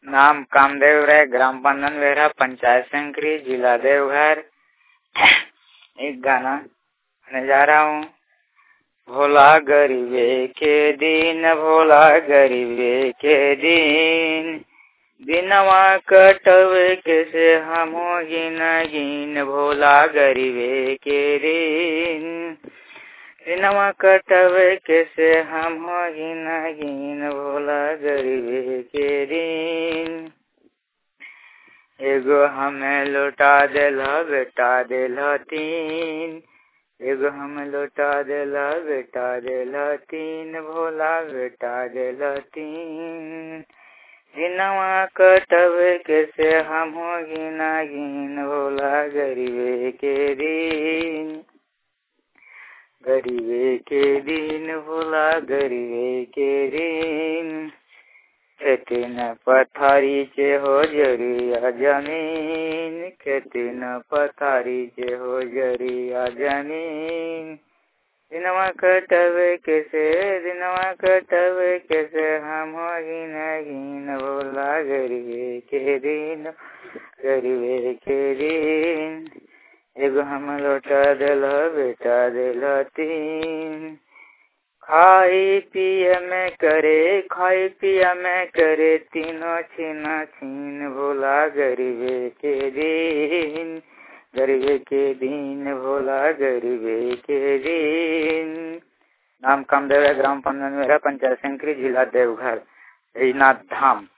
नाम कामदेव राय, ग्राम पंदन वेरा, पंचायत शंकरी, जिला देवघर। एक गाना गाने जा रहा हूँ। भोला गरीबे के दिन, भोला गरीबे के दिन, दिनवा कटवे कैसे हम गिन गिन। भोला गरीबे के दिन, दिनवा कटवे कैसे हम गिन गिन। भोला गरीबे के दिन। एगो हमें लौटा देला बेटा देला तीन, एगो हमें लौटा देला बेटा देला तीन। भोला बेटा देला तीन, दिनवा कटवे कैसे हम गिन गिन। भोला गरीबे के दिन, गरीबे के दिन, भोला गरीबे के दिन। खेती न पथारी से हो जरिया जमीन, खेती न पथारी से हो जरिया जमीन। दिनवा कटवे कैसे, दिनवा कटवे कैसे हम गिन गिन। भोला गरीबे के दिन, गरीबे के दिन। एगो हम लौटा देला बेटा देला तीन। खाई पिए में करे, खाई पिया में करे, तीनों छीना छीन। भोला गरीबे के दिन, गरीबे के दिन, भोला गरीबे के दिन। नाम कामदेव, ग्राम पंदन वेरा, पंचायत शंकरी, जिला देवघर, नाथ धाम।